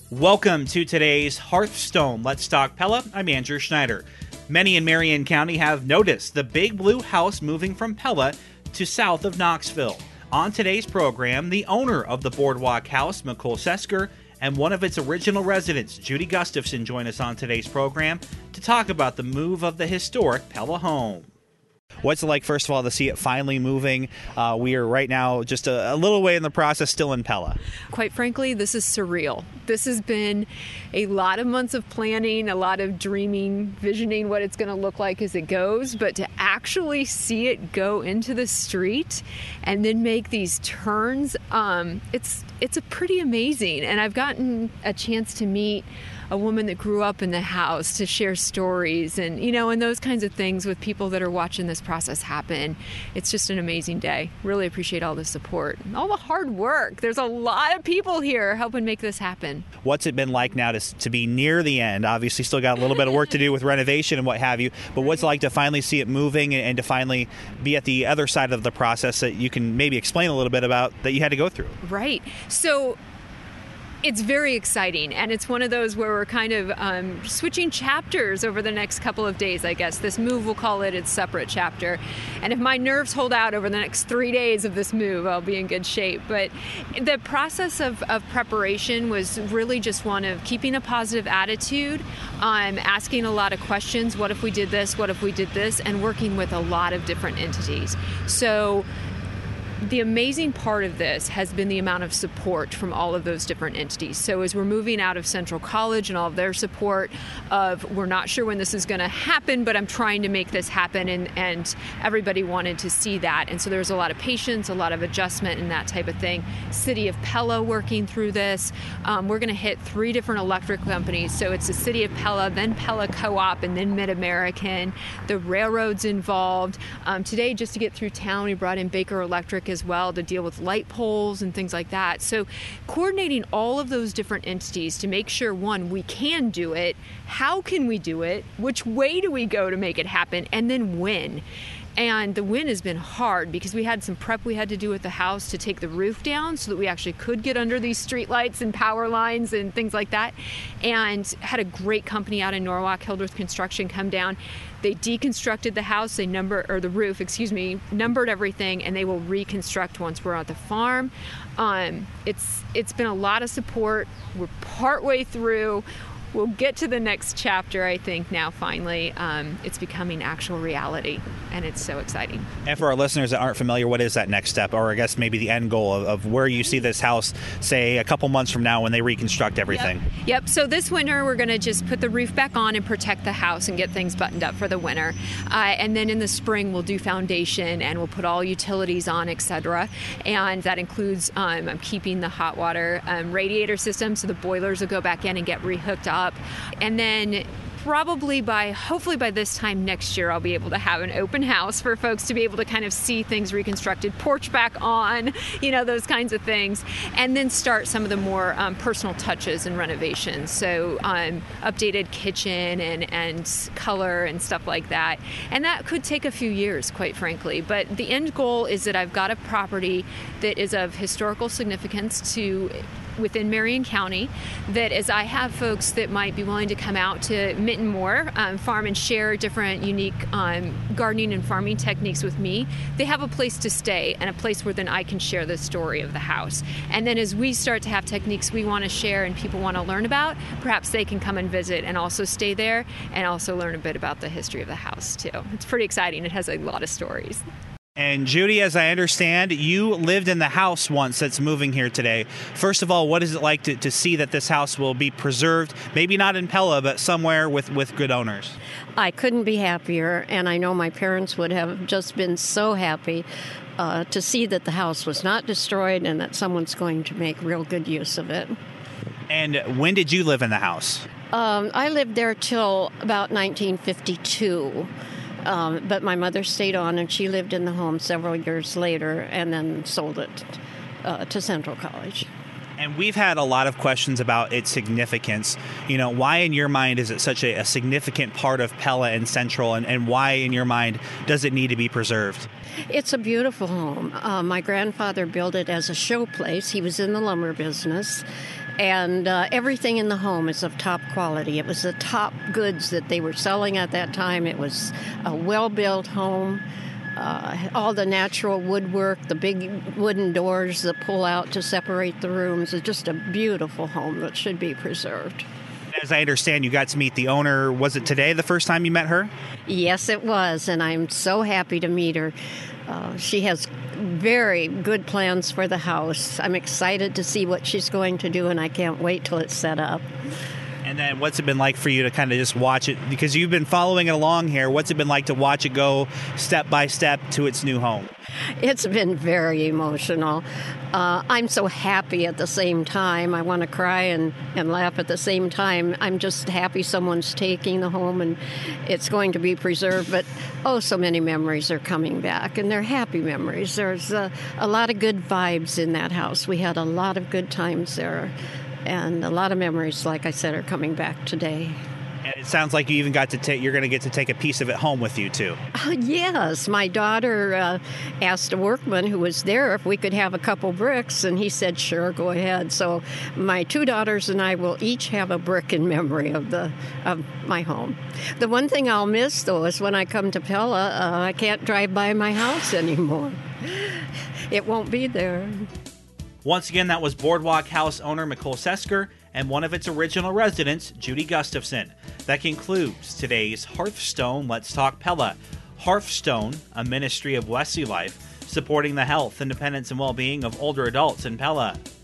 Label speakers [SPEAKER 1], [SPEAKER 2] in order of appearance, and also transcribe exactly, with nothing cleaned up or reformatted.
[SPEAKER 1] Welcome to today's Hearthstone Let's Talk Pella. I'm Andrew Schneider. Many in Marion County have noticed the Big Blue House moving from Pella to south of Knoxville. On today's program, the owner of the Boardwalk House, Nicole Sesker, and one of its original residents, Judy Gustafson, join us on today's program to talk about the move of the historic Pella home. What's it like, first of all, to see it finally moving? Uh, we are right now just a, a little way in the process, still in Pella.
[SPEAKER 2] Quite frankly, this is surreal. This has been a lot of months of planning, a lot of dreaming, visioning what it's going to look like as it goes, but to actually see it go into the street and then make these turns, um, it's it's a pretty amazing. And I've gotten a chance to meet a woman that grew up in the house to share stories and, you know, and those kinds of things with people that are watching this process happen. It's just an amazing day. Really appreciate all the support, all the hard work. There's a lot of people here helping make this happen.
[SPEAKER 1] What's it been like now to, to be near the end? Obviously still got a little bit of work to do with renovation and what have you, but what's it like to finally see it moving and, and to finally be at the other side of the process that you can maybe explain a little bit about that you had to go through?
[SPEAKER 2] Right. So it's very exciting, and it's one of those where we're kind of um, switching chapters over the next couple of days, I guess. This move, we'll call it its separate chapter. And if my nerves hold out over the next three days of this move, I'll be in good shape. But the process of, of preparation was really just one of keeping a positive attitude, um, asking a lot of questions. What if we did this? What if we did this? And working with a lot of different entities. So the amazing part of this has been the amount of support from all of those different entities. So as we're moving out of Central College and all of their support of, we're not sure when this is going to happen, but I'm trying to make this happen, and, and everybody wanted to see that. And so there's a lot of patience, a lot of adjustment and that type of thing. City of Pella working through this. Um, we're going to hit three different electric companies. So it's the City of Pella, then Pella Co-op, and then Mid-American. The railroad's involved. Um, today, just to get through town, we brought in Baker Electric as well to deal with light poles and things like that. So coordinating all of those different entities to make sure, one, we can do it, how can we do it, which way do we go to make it happen, and then when. And the win has been hard because we had some prep we had to do with the house to take the roof down so that we actually could get under these street lights and power lines and things like that. And had a great company out in Norwalk, Hildreth Construction, come down. They deconstructed the house, they number or the roof, excuse me, numbered everything, and they will reconstruct once we're at the farm. Um, it's it's been a lot of support. We're partway through. We'll get to the next chapter, I think, now finally. Um, it's becoming actual reality, and it's so exciting.
[SPEAKER 1] And for our listeners that aren't familiar, what is that next step, or I guess maybe the end goal of, of where you see this house, say, a couple months from now when they reconstruct everything?
[SPEAKER 2] Yep. yep. So this winter, we're going to just put the roof back on and protect the house and get things buttoned up for the winter. Uh, and then in the spring, we'll do foundation, and we'll put all utilities on, et cetera. And that includes um, I'm keeping the hot water um, radiator system, so the boilers will go back in and get rehooked up. Up. And then probably by, hopefully by this time next year, I'll be able to have an open house for folks to be able to kind of see things reconstructed, porch back on, you know, those kinds of things. And then start some of the more um, personal touches and renovations. So um, updated kitchen and, and color and stuff like that. And that could take a few years, quite frankly. But the end goal is that I've got a property that is of historical significance to within Marion County, that as I have folks that might be willing to come out to Mitten Moore um, farm and share different unique um, gardening and farming techniques with me, they have a place to stay and a place where then I can share the story of the house. And then as we start to have techniques we want to share and people want to learn about, perhaps they can come and visit and also stay there and also learn a bit about the history of the house too. It's pretty exciting. It has a lot of stories.
[SPEAKER 1] And Judy, as I understand, you lived in the house once that's moving here today. First of all, what is it like to, to see that this house will be preserved, maybe not in Pella, but somewhere with, with good owners?
[SPEAKER 3] I couldn't be happier, and I know my parents would have just been so happy uh, to see that the house was not destroyed and that someone's going to make real good use of it.
[SPEAKER 1] And when did you live in the house?
[SPEAKER 3] Um, I lived there till about nineteen fifty-two. Um, but my mother stayed on, and she lived in the home several years later and then sold it uh, to Central College.
[SPEAKER 1] And we've had a lot of questions about its significance. You know, why in your mind is it such a, a significant part of Pella and Central, and, and why in your mind does it need to be preserved?
[SPEAKER 3] It's a beautiful home. Uh, my grandfather built it as a show place. He was in the lumber business. And uh, everything in the home is of top quality. It was the top goods that they were selling at that time. It was a well-built home. Uh, all the natural woodwork, the big wooden doors that pull out to separate the rooms. It's just a beautiful home that should be preserved.
[SPEAKER 1] As I understand, you got to meet the owner. Was it today the first time you met her?
[SPEAKER 3] Yes, it was, and I'm so happy to meet her. Uh, she has very good plans for the house. I'm excited to see what she's going to do, and I can't wait till it's set up.
[SPEAKER 1] And then what's it been like for you to kind of just watch it? Because you've been following it along here. What's it been like to watch it go step by step to its new home?
[SPEAKER 3] It's been very emotional. Uh, I'm so happy at the same time. I want to cry and, and laugh at the same time. I'm just happy someone's taking the home and it's going to be preserved. But, oh, so many memories are coming back, and they're happy memories. There's uh, a lot of good vibes in that house. We had a lot of good times there. And a lot of memories, like I said, are coming back today.
[SPEAKER 1] And it sounds like you even got to take, you're going to get to take a piece of it home with you, too.
[SPEAKER 3] Uh, yes. My daughter uh, asked a workman who was there if we could have a couple bricks, and he said, sure, go ahead. So my two daughters and I will each have a brick in memory of the of my home. The one thing I'll miss, though, is when I come to Pella, uh, I can't drive by my house anymore. It won't be there.
[SPEAKER 1] Once again, that was Boardwalk House owner Nicole Sesker and one of its original residents, Judy Gustafson. That concludes today's Hearthstone Let's Talk Pella. Hearthstone, a ministry of Wesley Life, supporting the health, independence, and well-being of older adults in Pella.